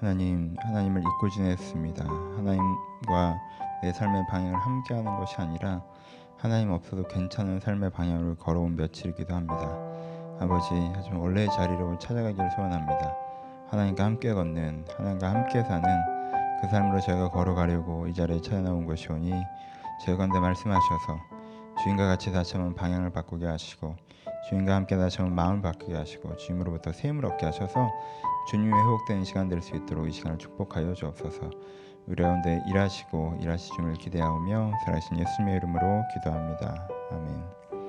하나님을 잊고 지냈습니다. 하나님과 내 삶의 방향을 함께하는 것이 아니라 하나님 없어도 괜찮은 삶의 방향으로 걸어온 며칠이기도 합니다. 아버지, 하지만 원래의 자리로 찾아가기를 소원합니다. 하나님과 함께 걷는, 하나님과 함께 사는 그 삶으로 저희가 걸어가려고 이 자리에 찾아나온 것이오니 저희 가운데 말씀하셔서 주님과 같이 다시 한번 방향을 바꾸게 하시고 주님과 함께 다시 한번 마음을 바꾸게 하시고 주님으로부터 샘을 얻게 하셔서 주님의 회복되는 시간 될 수 있도록 이 시간을 축복하여 주옵소서. 우리 가운데 일하시고 일하실 주님을 기대하오며 살아계신 예수님의 이름으로 기도합니다. 아멘.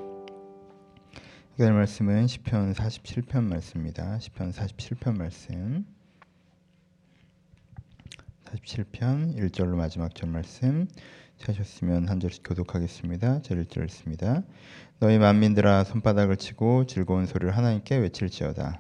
오늘 말씀은 시편 47편 말씀입니다. 시편 47편 말씀 47편 1절로 마지막 절 말씀 찾으셨으면 한 절씩 교독하겠습니다. 제 1절 읽습니다. 너희 만민들아 손바닥을 치고 즐거운 소리를 하나님께 외칠지어다.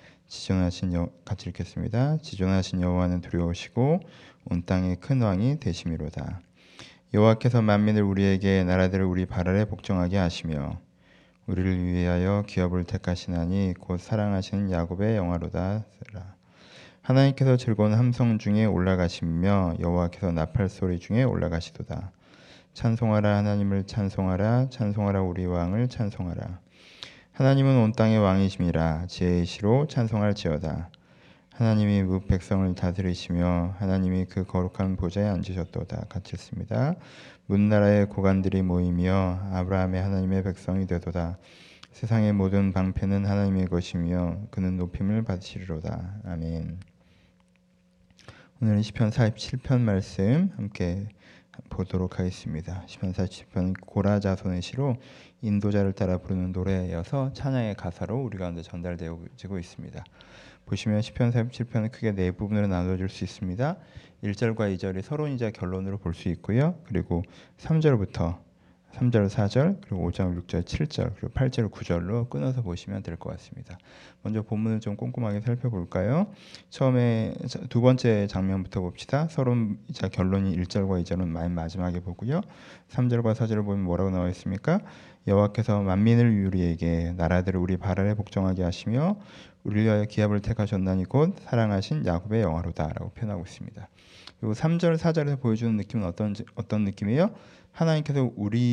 같이 읽겠습니다. 지존하신 여호와는 두려우시고 온 땅의 큰 왕이 되심이로다. 여호와께서 만민을 우리에게 나라들을 우리 발 아래 복종하게 하시며 우리를 위하여 기업을 택하시나니 곧 사랑하시는 야곱의 영화로다. 하나님께서 즐거운 함성 중에 올라가시며 여호와께서 나팔 소리 중에 올라가시도다. 찬송하라 하나님을 찬송하라 찬송하라 우리 왕을 찬송하라. 하나님은 온 땅의 왕이심이라 지혜이시로 찬송할지어다. 하나님이 뭇 백성을 다스리시며 하나님이 그 거룩한 보좌에 앉으셨도다. 같이 읽습니다. 문나라의 고관들이 모이며 아브라함의 하나님의 백성이 되도다. 세상의 모든 방패는 하나님의 것이며 그는 높임을 받으시리로다. 아멘. 오늘은 시편 47편 말씀 함께 보도록 하겠습니다. 시편 47편 고라 자손의 시로 인도자를 따라 부르는 노래여서 찬양의 가사로 우리 가운데 전달되어지고 있습니다. 보시면 시편 47편은 크게 네 부분으로 나눠질 수 있습니다. 1절과 2절이 서론이자 결론으로 볼 수 있고요. 그리고 3절부터 3절, 4절, 그리고 5절, 6절, 7절, 그리고 8절, 9절로 끊어서 보시면 될 것 같습니다. 먼저 본문을 좀 꼼꼼하게 살펴볼까요? 처음에 두 번째 장면부터 봅시다. 서론이자 결론이 1절과 2절은 맨 마지막에 보고요. 3절과 4절을 보면 뭐라고 나와 있습니까? 여호와께서 만민을 우리에게 나라들을 우리 발 아래 복종하게 하시며 우리를 위하여 기업을 택하셨나니 곧 사랑하신 야곱의 영화로다 라고 표현하고 있습니다. 그리고 3절, 4절에서 보여주는 느낌은 어떤 느낌이에요? 하나님께서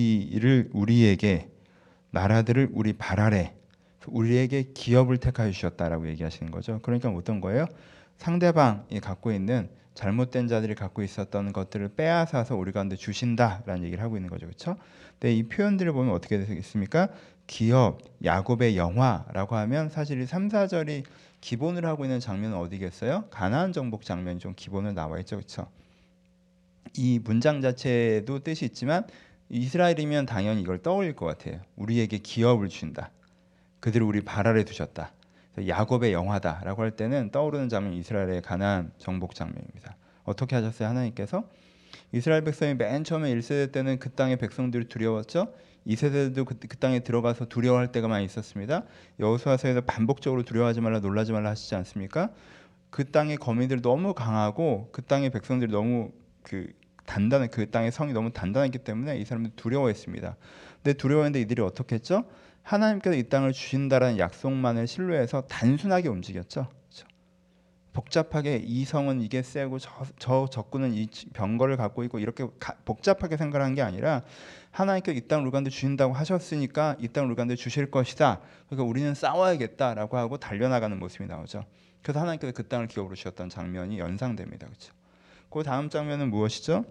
우리에게 나라들을 우리 발 아래 우리에게 기업을 택하여 주셨다라고 얘기하시는 거죠. 그러니까 어떤 거예요? 상대방이 갖고 있는 잘못된 자들이 갖고 있었던 것들을 빼앗아서 우리 가운데 주신다라는 얘기를 하고 있는 거죠. 그렇죠? 근데 이 표현들을 보면 어떻게 되겠습니까? 기업, 야곱의 영화라고 하면 사실 이 3, 4절이 기본을 하고 있는 장면은 어디겠어요? 가나안 정복 장면이 좀 기본으로 나와 있죠. 그렇죠? 이 문장 자체도 뜻이 있지만 이스라엘이면 당연히 이걸 떠올릴 것 같아요. 우리에게 기업을 주신다. 그들을 우리 발 아래 두셨다. 야곱의 영화다라고 할 때는 떠오르는 장면이 이스라엘의 가나안 정복 장면입니다. 어떻게 하셨어요? 하나님께서 이스라엘 백성이 맨 처음에 1세대 때는 그 땅의 백성들이 두려웠죠. 2세대도 그 땅에 들어가서 두려워할 때가 많이 있었습니다. 여호수아서에서 반복적으로 두려워하지 말라 놀라지 말라 하시지 않습니까? 그 땅의 거민들이 너무 강하고 그 땅의 백성들이 너무 그 땅의 성이 너무 단단했기 때문에 이 사람들이 두려워했습니다. 근데 두려워했는데 이들이 어떻게 했죠? 하나님께서 이 땅을 주신다라는 약속만을 신뢰해서 단순하게 움직였죠. 그렇죠? 복잡하게 이 성은 이게 세고 저 적군은 이 병거를 갖고 있고 이렇게 복잡하게 생각한 게 아니라 하나님께서 이 땅을 우리 가운데 주신다고 하셨으니까 이 땅을 우리 가운데 주실 것이다. 그러니까 우리는 싸워야겠다라고 하고 달려나가는 모습이 나오죠. 그래서 하나님께서 그 땅을 기업으로 주셨던 장면이 연상됩니다. 그렇죠? 그 다음 장면은 무엇이죠?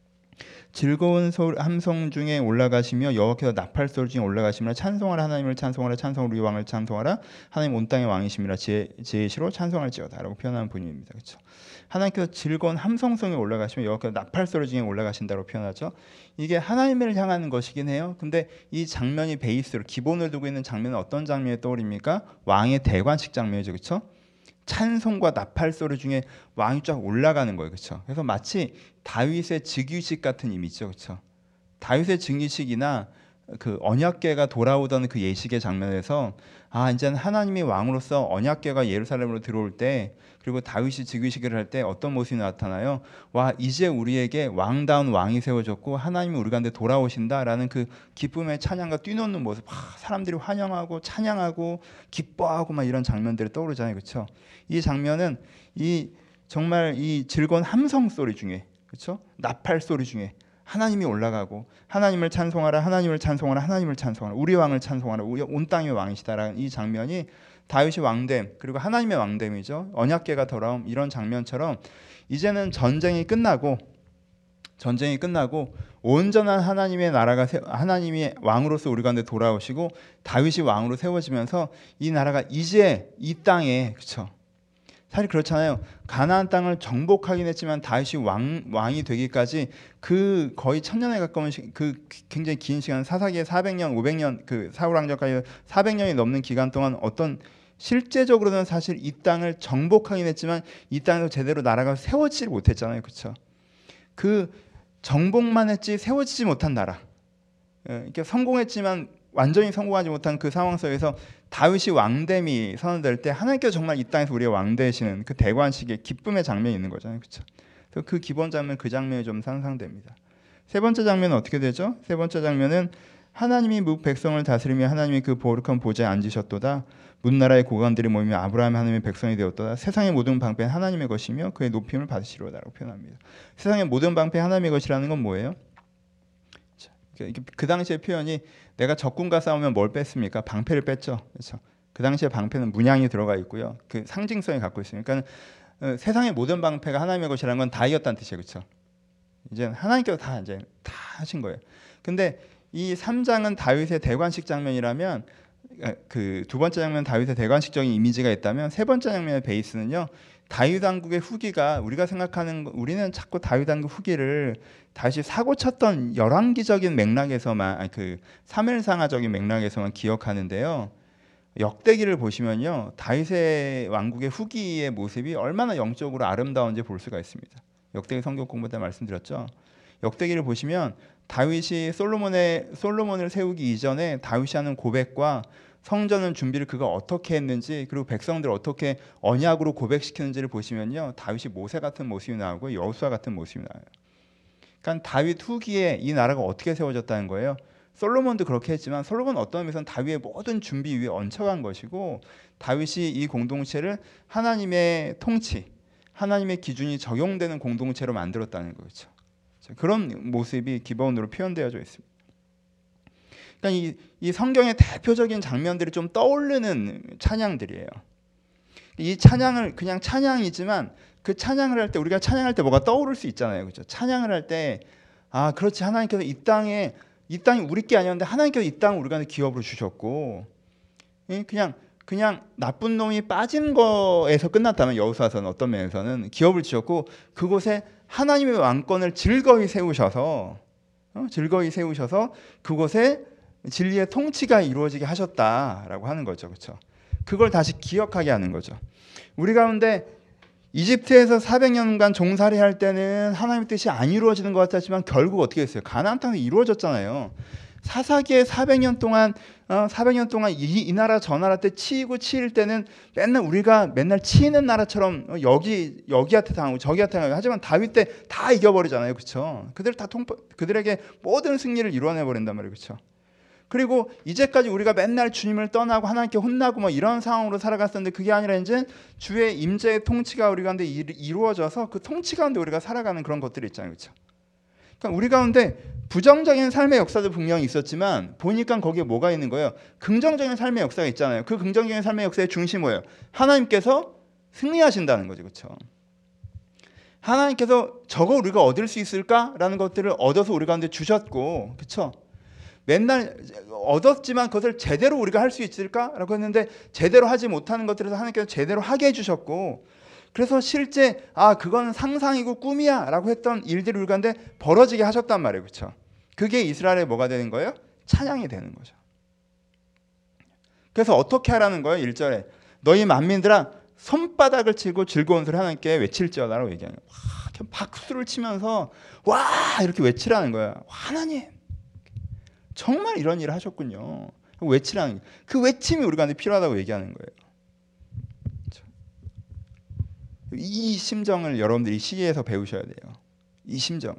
즐거운 함성 중에 올라가시며 여호와께서 나팔 소리 중에 올라가시며 찬송하라 하나님을 찬송하라 찬송하라 우리 왕을 찬송하라 하나님 온 땅의 왕이심이라 지혜시로 찬송할지어다 라고 표현하는 분입니다. 그렇죠? 하나님께서 즐거운 함성성에 올라가시며 여호와께서 나팔 소리 중에 올라가신다고 표현하죠. 이게 하나님을 향하는 것이긴 해요. 근데 이 장면이 베이스로 기본을 두고 있는 장면은 어떤 장면이 떠오릅니까? 왕의 대관식 장면이죠. 그렇죠? 찬송과 나팔 소리 중에 왕이 쫙 올라가는 거예요. 그렇죠? 그래서 마치 다윗의 즉위식 같은 이미지죠. 그렇죠? 다윗의 즉위식이나 그 언약궤가 돌아오던 그 예식의 장면에서 이제는 하나님이 왕으로서 언약궤가 예루살렘으로 들어올 때 그리고 다윗이 즉위식을 할 때 어떤 모습이 나타나요? 와, 이제 우리에게 왕다운 왕이 세워졌고 하나님이 우리 가운데 돌아오신다라는 그 기쁨의 찬양과 뛰노는 모습, 사람들이 환영하고 찬양하고 기뻐하고 막 이런 장면들이 떠오르잖아요. 그렇죠? 이 장면은 이 정말 이 즐거운 함성 소리 중에, 그렇죠? 나팔 소리 중에 하나님이 올라가고 하나님을 찬송하라, 하나님을 찬송하라, 하나님을 찬송하라, 우리 왕을 찬송하라, 우리 온 땅의 왕이시다라는 이 장면이 다윗이 왕됨, 그리고 하나님의 왕됨이죠. 언약궤가 돌아옴, 이런 장면처럼 이제는 전쟁이 끝나고 온전한 하나님의 나라가 하나님이 왕으로서 우리 가운데 돌아오시고 다윗이 왕으로 세워지면서 이 나라가 이제 이 땅에, 그렇죠? 사실 그렇잖아요. 가나안 땅을 정복하긴 했지만 다윗이 왕이 되기까지 그 거의 1000년에 가까운 그 굉장히 긴 시간, 사사기에 400년, 500년, 그 사울 왕조까지 400년이 넘는 기간 동안 어떤 실제적으로는 사실 이 땅을 정복하긴 했지만 이 땅에서 제대로 나라가 세워지지 못했잖아요, 그렇죠? 그 정복만 했지 세워지지 못한 나라, 이렇게 성공했지만 완전히 성공하지 못한 그 상황 속에서 다윗이 왕됨이 선언될 때 하나님께서 정말 이 땅에서 우리의 왕 되시는 그 대관식의 기쁨의 장면이 있는 거잖아요, 그렇죠? 그래서 그 기본 장면, 그 장면이 좀 상상됩니다. 세 번째 장면은 어떻게 되죠? 세 번째 장면은 하나님이 묵 백성을 다스리며 하나님이 그 거룩한 보좌에 앉으셨도다. 문나라의 고관들이 모이며 아브라함 하나님의 백성이 되었도다. 세상의 모든 방패는 하나님의 것이며 그의 높임을 받으시리로다라고 표현합니다. 세상의 모든 방패 하나님의 것이라는 건 뭐예요? 그 당시의 표현이 내가 적군과 싸우면 뭘 뺐습니까? 방패를 뺐죠. 그렇죠? 그 당시에 방패는 문양이 들어가 있고요. 그 상징성이 갖고 있으니까 세상의 모든 방패가 하나님의 것이라는 건 다 이겼다는 뜻이에요. 그렇죠? 이제 하나님께서 다 하신 거예요. 근데 이 3장은 다윗의 대관식 장면이라면, 그 두 번째 장면 다윗의 대관식적인 이미지가 있다면 세 번째 장면의 베이스는요, 다윗 왕국의 후기가 우리가 생각하는, 우리는 자꾸 다윗 왕국 후기를 다윗이 사고 쳤던 열왕기적인 맥락에서만, 그 사무엘상하적인 맥락에서만 기억하는데요. 역대기를 보시면요, 다윗의 왕국의 후기의 모습이 얼마나 영적으로 아름다운지 볼 수가 있습니다. 역대기 성경 공부 때 말씀드렸죠. 역대기를 보시면 다윗이 솔로몬을 세우기 이전에 다윗이 하는 고백과 성전을 준비를 그가 어떻게 했는지, 그리고 백성들 어떻게 언약으로 고백시키는지를 보시면요, 다윗이 모세 같은 모습이 나오고 여호수아 같은 모습이 나와요. 그러니까 다윗 후기에 이 나라가 어떻게 세워졌다는 거예요. 솔로몬도 그렇게 했지만 솔로몬은 어떤 의미에서는 다윗의 모든 준비 위에 얹혀간 것이고, 다윗이 이 공동체를 하나님의 통치, 하나님의 기준이 적용되는 공동체로 만들었다는 거죠. 그런 모습이 기본으로 표현되어져 있습니다. 그러니까 이 성경의 대표적인 장면들이 좀 떠오르는 찬양들이에요. 이 찬양을 그냥 찬양이지만 그 찬양을 할 때, 우리가 찬양할 때 뭐가 떠오를 수 있잖아요, 그렇죠? 찬양을 할 때, 아, 그렇지, 하나님께서 이 땅이 우리 게 아니었는데 하나님께서 이 땅을 우리가 기업으로 주셨고, 그냥 나쁜 놈이 빠진 거에서 끝났다면, 여호수아서는 어떤 면에서는 기업을 주셨고 그곳에 하나님의 왕권을 즐거이 세우셔서 그곳에 진리의 통치가 이루어지게 하셨다라고 하는 거죠, 그렇죠? 그걸 다시 기억하게 하는 거죠. 우리 가운데 이집트에서 400년간 종살이 할 때는 하나님의 뜻이 안 이루어지는 것 같았지만 결국 어떻게 했어요? 가나안 땅에 이루어졌잖아요. 사사기에 400년 동안 이 나라 저 나라 때 치일 때는 우리가 맨날 치이는 나라처럼 여기한테 당하고 저기한테 당하고, 하지만 다윗 때 다 이겨버리잖아요, 그렇죠? 그들에게 모든 승리를 이루어내 버린단 말이에요, 그렇죠? 그리고 이제까지 우리가 맨날 주님을 떠나고 하나님께 혼나고 뭐 이런 상황으로 살아갔었는데, 그게 아니라 이제 주의 임재의 통치가 우리 가운데 이루어져서 그 통치 가운데 우리가 살아가는 그런 것들이 있잖아요, 그렇죠? 그러니까 우리 가운데 부정적인 삶의 역사도 분명히 있었지만 보니까 거기에 뭐가 있는 거예요? 긍정적인 삶의 역사가 있잖아요. 그 긍정적인 삶의 역사의 중심이 뭐예요? 하나님께서 승리하신다는 거죠, 그렇죠? 하나님께서 저거 우리가 얻을 수 있을까라는 것들을 얻어서 우리 가운데 주셨고, 그렇죠? 맨날 얻었지만 그것을 제대로 우리가 할 수 있을까라고 했는데 제대로 하지 못하는 것들에서 하나님께서 제대로 하게 해주셨고, 그래서 실제 그건 상상이고 꿈이야 라고 했던 일들이 우리 가운데 벌어지게 하셨단 말이에요, 그렇죠? 그게 이스라엘의 뭐가 되는 거예요? 찬양이 되는 거죠. 그래서 어떻게 하라는 거예요? 1절에 너희 만민들아 손바닥을 치고 즐거운 소리 하나님께 외칠지어다라고 얘기하는 거예요. 박수를 치면서 와 이렇게 외치라는 거예요. 하나님 정말 이런 일을 하셨군요. 외치라는 거예요. 그 외침이 우리 가운데 필요하다고 얘기하는 거예요. 그렇죠? 이 심정을 여러분들이 이 시기에서 배우셔야 돼요. 이 심정을.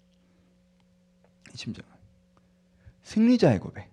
승리자의 고백.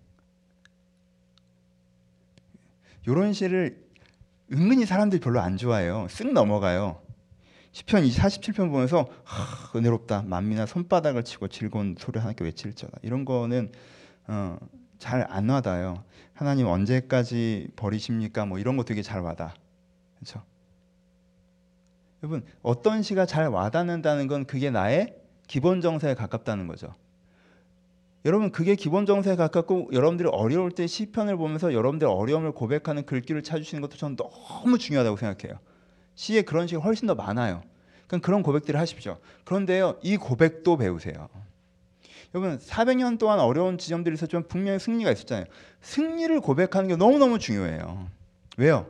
이런 시를 은근히 사람들이 별로 안 좋아해요. 쓱 넘어가요. 시편 47편 보면서 은혜롭다 만민아 손바닥을 치고 즐거운 소리 하나님께 외칠지어다. 이런 거는 잘 안 와닿아요. 하나님 언제까지 버리십니까? 뭐 이런 거 되게 잘 와닿아. 그렇죠? 여러분 어떤 시가 잘 와닿는다는 건 그게 나의 기본 정서에 가깝다는 거죠. 여러분 그게 기본 정서에 가깝고 여러분들이 어려울 때 시편을 보면서 여러분들의 어려움을 고백하는 글귀를 찾으시는 것도 저는 너무 중요하다고 생각해요. 시에 그런 시가 훨씬 더 많아요. 그럼 그런 고백들을 하십시오. 그런데요 이 고백도 배우세요. 여러분 400년 동안 어려운 지점들이 있었지만 분명히 승리가 있었잖아요. 승리를 고백하는 게 너무너무 중요해요. 왜요?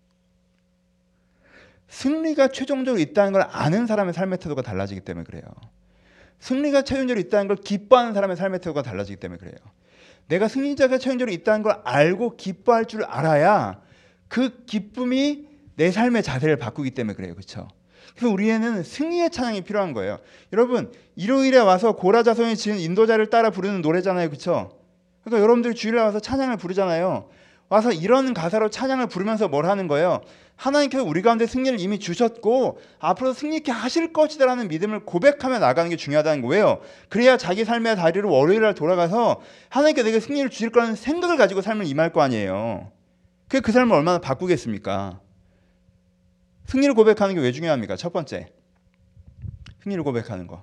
승리가 최종적으로 있다는 걸 아는 사람의 삶의 태도가 달라지기 때문에 그래요. 승리가 최종적으로 있다는 걸 기뻐하는 사람의 삶의 태도가 달라지기 때문에 그래요. 내가 승리자가 최종적으로 있다는 걸 알고 기뻐할 줄 알아야 그 기쁨이 내 삶의 자세를 바꾸기 때문에 그래요. 그렇죠? 그래서 우리에는 승리의 찬양이 필요한 거예요. 여러분 일요일에 와서 고라자손이 지은 인도자를 따라 부르는 노래잖아요. 그렇죠? 그러니까 여러분들이 주일에 와서 찬양을 부르잖아요. 와서 이런 가사로 찬양을 부르면서 뭘 하는 거예요? 하나님께서 우리 가운데 승리를 이미 주셨고 앞으로 승리케 하실 것이다라는 믿음을 고백하며 나가는 게 중요하다는 거예요. 그래야 자기 삶의 다리로 월요일날 돌아가서 하나님께 내게 승리를 주실 거라는 생각을 가지고 삶을 임할 거 아니에요. 그게 그 삶을 얼마나 바꾸겠습니까? 승리를 고백하는 게 왜 중요합니까? 첫 번째, 승리를 고백하는 거.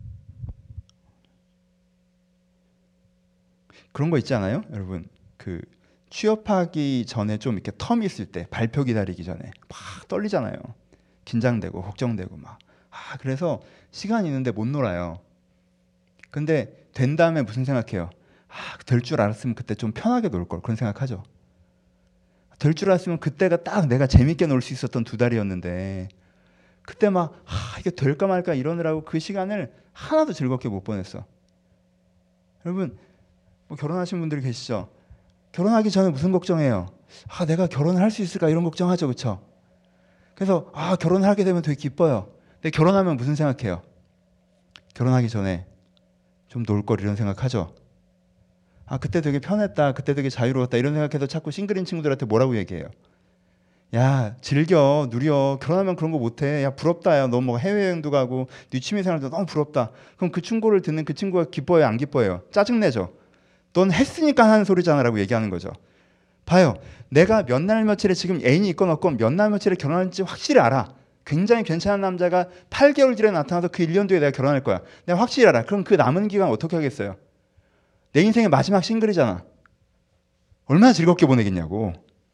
그런 거 있지 않아요? 여러분 그 취업하기 전에 좀 이렇게 텀이 있을 때 발표 기다리기 전에 막 떨리잖아요. 긴장되고 걱정되고 막. 그래서 시간이 있는데 못 놀아요. 근데 된 다음에 무슨 생각해요? 될 줄 알았으면 그때 좀 편하게 놀 걸. 그런 생각하죠. 될 줄 알았으면 그때가 딱 내가 재밌게 놀 수 있었던 2달이었는데 그때 막 이게 될까 말까 이러느라고 그 시간을 하나도 즐겁게 못 보냈어. 여러분 뭐 결혼하신 분들이 계시죠? 결혼하기 전에 무슨 걱정해요? 내가 결혼을 할 수 있을까 이런 걱정하죠. 그렇죠? 그래서 결혼을 하게 되면 되게 기뻐요. 근데 결혼하면 무슨 생각해요? 결혼하기 전에 좀 놀 걸 이런 생각하죠. 그때 되게 편했다. 그때 되게 자유로웠다. 이런 생각해서 자꾸 싱글인 친구들한테 뭐라고 얘기해요? 야 즐겨 누려. 결혼하면 그런 거 못해. 야 부럽다. 야 너 뭐 해외여행도 가고 네 취미생활도 너무 부럽다. 그럼 그 충고를 듣는 그 친구가 기뻐요 안 기뻐요? 짜증내죠. 넌 했으니까 하는 소리잖아 라고 얘기하는 거죠. 봐요. 내가 몇 날 며칠에 지금 애인이 있건 없건 몇 날 며칠에 결혼할지 확실히 알아. 굉장히 괜찮은 남자가 8개월 뒤에 나타나서 그 1년 뒤에 내가 결혼할 거야. 내가 확실히 알아. 그럼 그 남은 기간 어떻게 하겠어요? 내 인생의 마지막 싱글이잖아. 얼마나 즐겁게 보내겠냐고.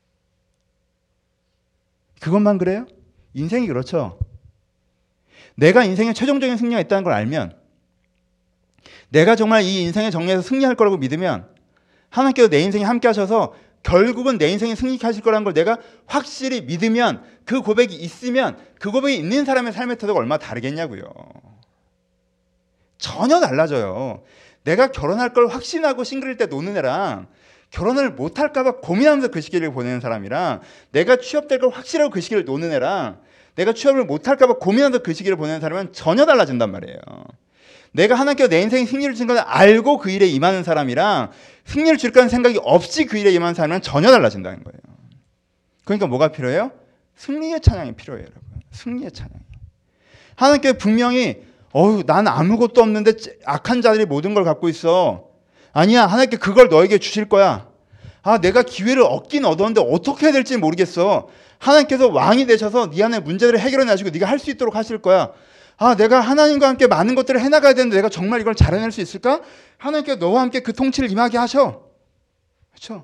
그것만 그래요? 인생이 그렇죠. 내가 인생의 최종적인 승리가 있다는 걸 알면 내가 정말 이 인생의 정리에서 승리할 거라고 믿으면 하나님께서 내 인생에 함께 하셔서 결국은 내 인생에 승리케 하실 거라는 걸 내가 확실히 믿으면 그 고백이 있으면 그 고백이 있는 사람의 삶의 태도가 얼마나 다르겠냐고요. 전혀 달라져요. 내가 결혼할 걸 확신하고 싱글일 때 노는 애랑 결혼을 못할까 봐 고민하면서 그 시기를 보내는 사람이랑 내가 취업될 걸 확실하고 그 시기를 노는 애랑 내가 취업을 못할까 봐 고민하면서 그 시기를 보내는 사람은 전혀 달라진단 말이에요. 내가 하나님께서 내 인생에 승리를 주신 걸 알고 그 일에 임하는 사람이랑 승리를 줄 거라는 생각이 없이 그 일에 임하는 사람은 전혀 달라진다는 거예요. 그러니까 뭐가 필요해요? 승리의 찬양이 필요해요. 여러분. 승리의 찬양이. 하나님께서 분명히 난 아무것도 없는데 악한 자들이 모든 걸 갖고 있어. 아니야. 하나님께 그걸 너에게 주실 거야. 내가 기회를 얻긴 얻었는데 어떻게 해야 될지 모르겠어. 하나님께서 왕이 되셔서 네 안에 문제들을 해결해 놔시고 네가 할 수 있도록 하실 거야. 내가 하나님과 함께 많은 것들을 해나가야 되는데 내가 정말 이걸 잘 해낼 수 있을까? 하나님께서 너와 함께 그 통치를 임하게 하셔. 그렇죠?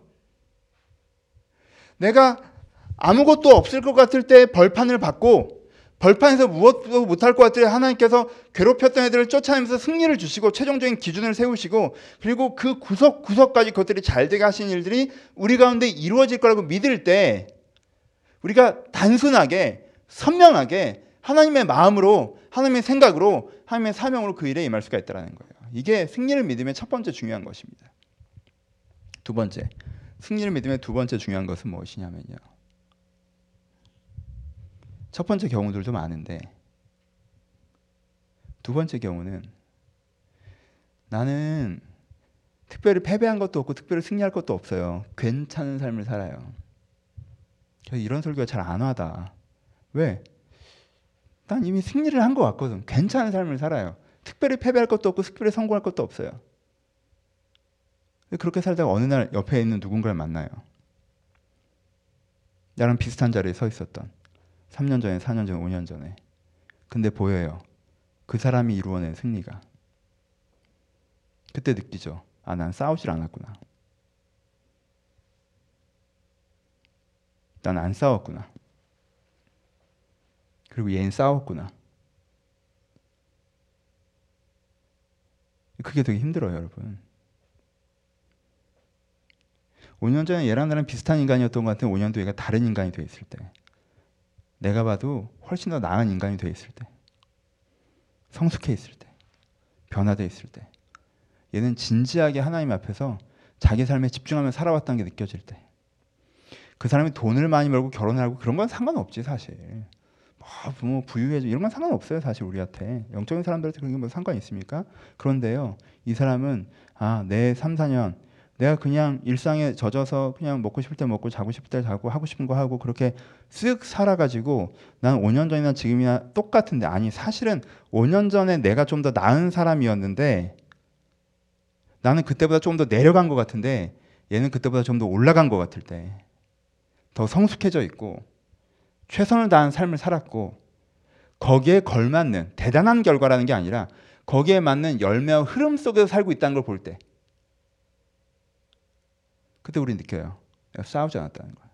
내가 아무것도 없을 것 같을 때 벌판을 받고 벌판에서 무엇도 못할 것 같을 때 하나님께서 괴롭혔던 애들을 쫓아내면서 승리를 주시고 최종적인 기준을 세우시고 그리고 그 구석구석까지 그것들이 잘 되게 하신 일들이 우리 가운데 이루어질 거라고 믿을 때 우리가 단순하게 선명하게 하나님의 마음으로 하나님의 생각으로 하나님의 사명으로 그 일에 임할 수가 있다는 거예요. 이게 승리를 믿음의 첫 번째 중요한 것입니다. 두 번째, 승리를 믿음의 두 번째 중요한 것은 무엇이냐면요. 첫 번째 경우들도 많은데 두 번째 경우는 나는 특별히 패배한 것도 없고 특별히 승리할 것도 없어요. 괜찮은 삶을 살아요. 그래서 이런 설교가 잘 안 와다. 왜? 난 이미 승리를 한 것 같거든. 괜찮은 삶을 살아요. 특별히 패배할 것도 없고 특별히 성공할 것도 없어요. 그렇게 살다가 어느 날 옆에 있는 누군가를 만나요. 나랑 비슷한 자리에 서 있었던 3년 전에, 4년 전에, 5년 전에. 근데 보여요. 그 사람이 이루어낸 승리가. 그때 느끼죠. 아, 난 싸우질 않았구나. 난 안 싸웠구나. 그리고 얘는 싸웠구나. 그게 되게 힘들어요, 여러분. 5년 전에 얘랑 나랑 비슷한 인간이었던 것 같은데 5년 뒤에 얘가 다른 인간이 돼 있을 때, 내가 봐도 훨씬 더 나은 인간이 돼 있을 때, 성숙해 있을 때, 변화돼 있을 때, 얘는 진지하게 하나님 앞에서 자기 삶에 집중하며 살아왔다는 게 느껴질 때, 그 사람이 돈을 많이 벌고 결혼을 하고 그런 건 상관없지 사실. 뭐 부유해져 이런 건 상관없어요 사실. 우리한테 영적인 사람들한테 그런 게 뭐 상관이 있습니까? 그런데요, 이 사람은 내 3, 4년 내가 그냥 일상에 젖어서 그냥 먹고 싶을 때 먹고 자고 싶을 때 자고 하고 싶은 거 하고 그렇게 쓱 살아가지고 난 5년 전이나 지금이나 똑같은데, 아니 사실은 5년 전에 내가 좀 더 나은 사람이었는데 나는 그때보다 좀 더 내려간 것 같은데 얘는 그때보다 좀 더 올라간 것 같을 때, 더 성숙해져 있고 최선을 다한 삶을 살았고 거기에 걸맞는 대단한 결과라는 게 아니라 거기에 맞는 열매와 흐름 속에서 살고 있다는 걸 볼 때, 그때 우리 느껴요. 내가 싸우지 않았다는 거야.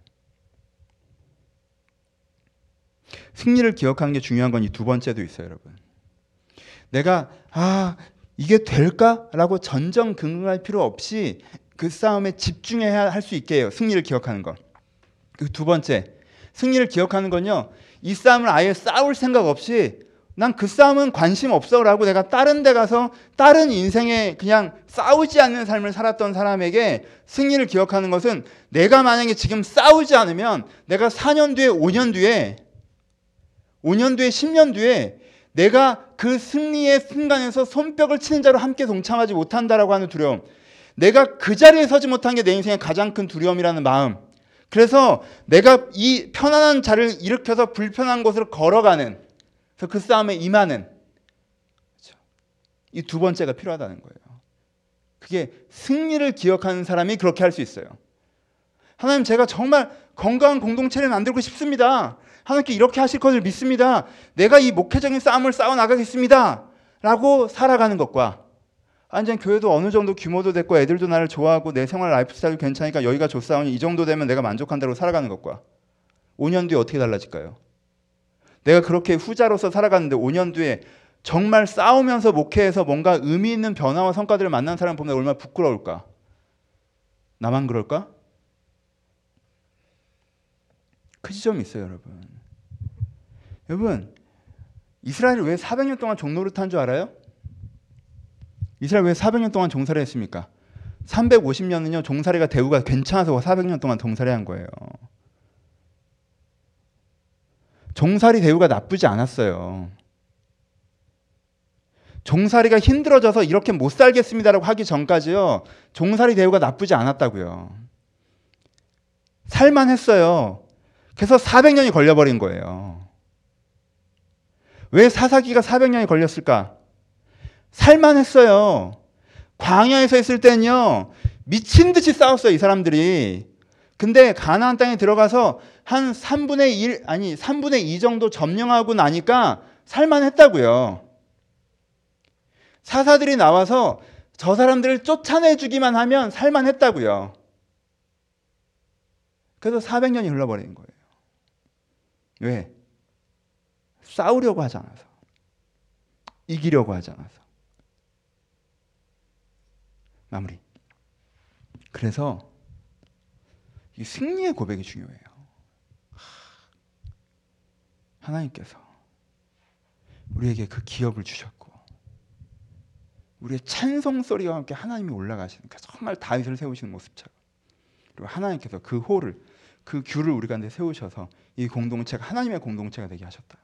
승리를 기억하는 게 중요한 건 이 두 번째도 있어요, 여러분. 내가 이게 될까라고 전전긍긍할 필요 없이 그 싸움에 집중해야 할 수 있게 해요. 승리를 기억하는 건. 그 두 번째, 승리를 기억하는 건요, 이 싸움을 아예 싸울 생각 없이 난 그 싸움은 관심 없어라고 내가 다른 데 가서 다른 인생에 그냥 싸우지 않는 삶을 살았던 사람에게 승리를 기억하는 것은, 내가 만약에 지금 싸우지 않으면 내가 4년 뒤에 5년 뒤에 10년 뒤에 내가 그 승리의 순간에서 손뼉을 치는 자로 함께 동참하지 못한다라고 하는 두려움, 내가 그 자리에 서지 못한 게 내 인생의 가장 큰 두려움이라는 마음. 그래서 내가 이 편안한 자리를 일으켜서 불편한 곳으로 걸어가는, 그래서 그 싸움에 임하는, 그렇죠? 이 두 번째가 필요하다는 거예요. 그게 승리를 기억하는 사람이 그렇게 할 수 있어요. 하나님, 제가 정말 건강한 공동체를 만들고 싶습니다. 하나님께 이렇게 하실 것을 믿습니다. 내가 이 목회적인 싸움을 싸워나가겠습니다 라고 살아가는 것과, 완전 교회도 어느 정도 규모도 됐고 애들도 나를 좋아하고 내 생활 라이프 스타일도 괜찮으니까 여기가 좋사오니 이 정도 되면 내가 만족한다고 살아가는 것과, 5년 뒤에 어떻게 달라질까요? 내가 그렇게 후자로서 살아갔는데 5년 뒤에 정말 싸우면서 목회해서 뭔가 의미 있는 변화와 성과들을 만난 사람 보면 얼마나 부끄러울까? 나만 그럴까? 그 지점이 있어요, 여러분. 여러분, 이스라엘을 왜 400년 동안 종노릇한 줄 알아요? 이스라엘 왜 400년 동안 종살이 했습니까? 350년은요 종살이가 대우가 괜찮아서 400년 동안 종살이 한 거예요. 종살이 대우가 나쁘지 않았어요. 종살이가 힘들어져서 이렇게 못 살겠습니다라고 하기 전까지요 종살이 대우가 나쁘지 않았다고요. 살만했어요. 그래서 400년이 걸려버린 거예요. 왜 사사기가 400년이 걸렸을까? 살만했어요. 광야에서 있을 때는요 미친 듯이 싸웠어요, 이 사람들이. 근데 가나안 땅에 들어가서 한 3분의 1 아니 3분의 2 정도 점령하고 나니까 살만했다고요. 사사들이 나와서 저 사람들을 쫓아내주기만 하면 살만했다고요. 그래서 400년이 흘러버리는 거예요. 왜? 싸우려고 하지 않아서, 이기려고 하지 않아서. 마무리. 그래서 이 승리의 고백이 중요해요. 하나님께서 우리에게 그 기업을 주셨고 우리의 찬송 소리와 함께 하나님이 올라가시는, 정말 다윗을 세우시는 모습처럼, 그리고 하나님께서 그 호를, 그 규를 우리 가운데 세우셔서 이 공동체가 하나님의 공동체가 되게 하셨다.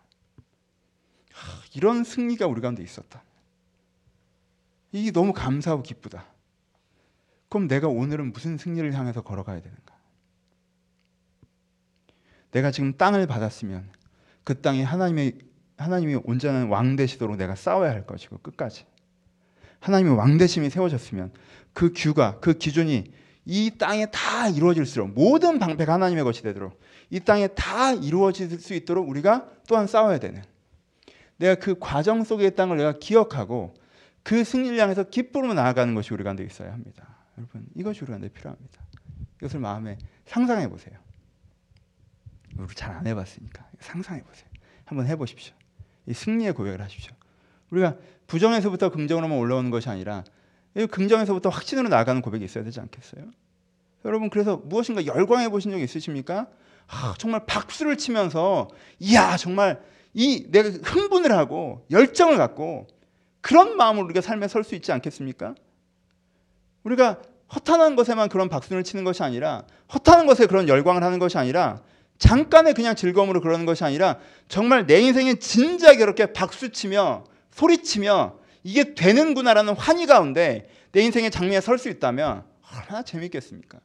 이런 승리가 우리 가운데 있었다. 이게 너무 감사하고 기쁘다. 그럼 내가 오늘은 무슨 승리를 향해서 걸어가야 되는가? 내가 지금 땅을 받았으면 그 땅에 하나님의 하나님이 온전한 왕 되시도록 내가 싸워야 할 것이고 끝까지 하나님의 왕 되심이 세워졌으면 그 규가 그 기준이 이 땅에 다 이루어질수록 모든 방패가 하나님의 것이 되도록 이 땅에 다 이루어질 수 있도록 우리가 또한 싸워야 되는 내가 그 과정 속의 땅을 내가 기억하고 그 승리를 향해서 기쁨으로 나아가는 것이 우리 가운데 있어야 합니다. 여러분 이것이 우리 가운데 필요합니다. 이것을 마음에 상상해 보세요. 우리 잘 안 해봤으니까 상상해 보세요. 한번 해보십시오. 이 승리의 고백을 하십시오. 우리가 부정에서부터 긍정으로만 올라오는 것이 아니라 긍정에서부터 확신으로 나아가는 고백이 있어야 되지 않겠어요? 여러분 그래서 무엇인가 열광해 보신 적 있으십니까? 정말 박수를 치면서 이야 정말 내가 흥분을 하고 열정을 갖고 그런 마음으로 우리가 삶에 설 수 있지 않겠습니까? 우리가 허탄한 것에만 그런 박수를 치는 것이 아니라 허탄한 것에 그런 열광을 하는 것이 아니라 잠깐의 그냥 즐거움으로 그러는 것이 아니라 정말 내 인생에 진지하게 그렇게 박수치며 소리치며 이게 되는구나라는 환희 가운데 내 인생의 장면에 설 수 있다면 얼마나 재밌겠습니까?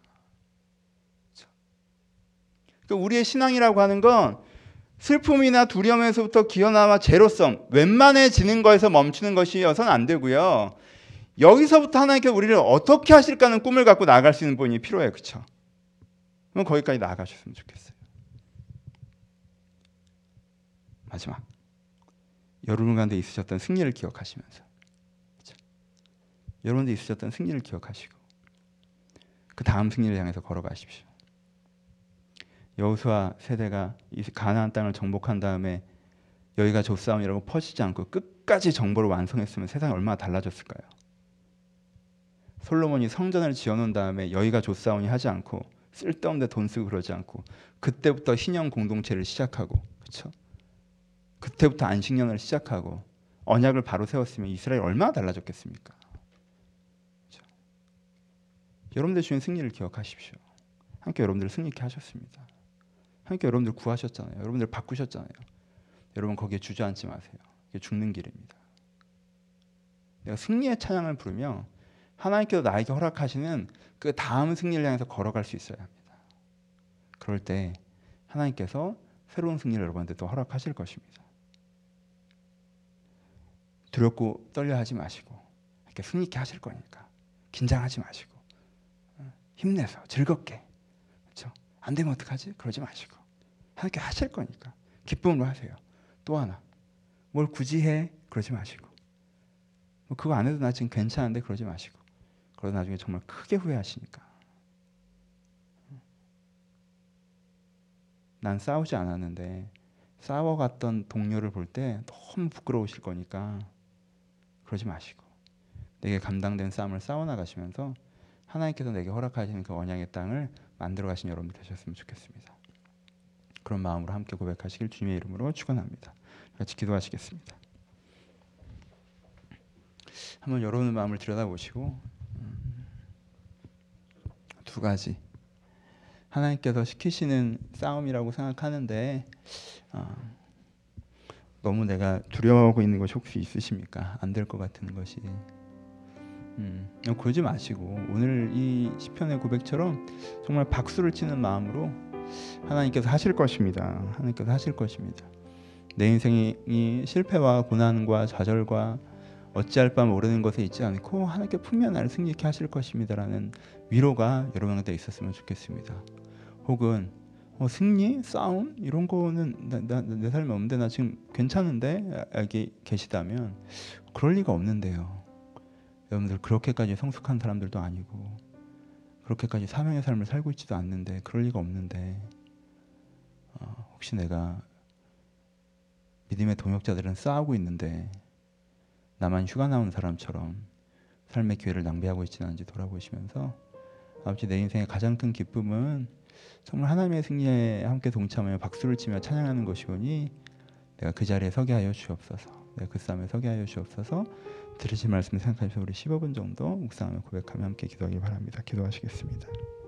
그러니까 우리의 신앙이라고 하는 건 슬픔이나 두려움에서부터 기어나와 제로섬, 웬만해지는 거에서 멈추는 것이어서는 안 되고요. 여기서부터 하나님께서 우리를 어떻게 하실까 하는 꿈을 갖고 나아갈 수 있는 분이 필요해요. 그렇죠? 그럼 거기까지 나아가셨으면 좋겠어요. 마지막 여러분 가운데 있으셨던 승리를 기억하시면서 그렇죠? 여러분 가운데 있으셨던 승리를 기억하시고 그 다음 승리를 향해서 걸어가십시오. 여호수아 세대가 이 가나안 땅을 정복한 다음에 여기가 조싸움이라고 퍼지지 않고 끝까지 정보를 완성했으면 세상이 얼마나 달라졌을까요? 솔로몬이 성전을 지어놓은 다음에 여기가 조싸움이 하지 않고 쓸데없는 데 돈 쓰고 그러지 않고 그때부터 신형 공동체를 시작하고 그렇죠? 그때부터 안식년을 시작하고 언약을 바로 세웠으면 이스라엘이 얼마나 달라졌겠습니까? 그렇죠? 여러분들 주인 승리를 기억하십시오. 함께 여러분들을 승리케 하셨습니다. 함께 여러분들 구하셨잖아요. 여러분들 바꾸셨잖아요. 여러분 거기에 주저앉지 마세요. 이게 죽는 길입니다. 내가 승리의 찬양을 부르며 하나님께서 나에게 허락하시는 그 다음 승리를 향해서 걸어갈 수 있어야 합니다. 그럴 때 하나님께서 새로운 승리를 여러분한테 또 허락하실 것입니다. 두렵고 떨려하지 마시고 이렇게 승리케 하실 거니까 긴장하지 마시고 힘내서 즐겁게 그렇죠? 안 되면 어떡하지? 그러지 마시고 하나님께 하실 거니까 기쁨으로 하세요. 또 하나 뭘 굳이 해? 그러지 마시고 뭐 그거 안 해도 나 지금 괜찮은데 그러지 마시고 그러다 나중에 정말 크게 후회하시니까 난 싸우지 않았는데 싸워갔던 동료를 볼 때 너무 부끄러우실 거니까 그러지 마시고 내게 감당된 싸움을 싸워나가시면서 하나님께서 내게 허락하시는 그 언약의 땅을 만들어 가신 여러분들 되셨으면 좋겠습니다. 그런 마음으로 함께 고백하시길 주님의 이름으로 축원합니다. 같이 기도하시겠습니다. 한번 여러분의 마음을 들여다보시고 두 가지 하나님께서 시키시는 싸움이라고 생각하는데 너무 내가 두려워하고 있는 것이 혹시 있으십니까? 안 될 것 같은 것이 그러지 마시고 오늘 이 시편의 고백처럼 정말 박수를 치는 마음으로 하나님께서 하실 것입니다. 하나님께서 하실 것입니다. 내 인생이 실패와 고난과 좌절과 어찌할 바 모르는 것에 있지 않고 하나님께 분명 나를 승리케 하실 것입니다라는 위로가 여러분한테 있었으면 좋겠습니다. 혹은 승리? 싸움? 이런 거는 내 삶에 없는데 나 지금 괜찮은데? 여기 계시다면 그럴 리가 없는데요. 여러분들 그렇게까지 성숙한 사람들도 아니고 그렇게까지 사명의 삶을 살고 있지도 않는데 그럴 리가 없는데 혹시 내가 믿음의 동역자들은 싸우고 있는데 나만 휴가 나온 사람처럼 삶의 기회를 낭비하고 있지는 않은지 돌아보시면서 아버지 내 인생의 가장 큰 기쁨은 정말 하나님의 승리에 함께 동참하며 박수를 치며 찬양하는 것이오니 내가 그 자리에 서게 하여 주옵소서. 내가 그 싸움에 서게 하여 주옵소서. 들으신 말씀 생각하셔서 우리 15분 정도 묵상하며 고백하며 함께 기도하길 바랍니다. 기도하시겠습니다.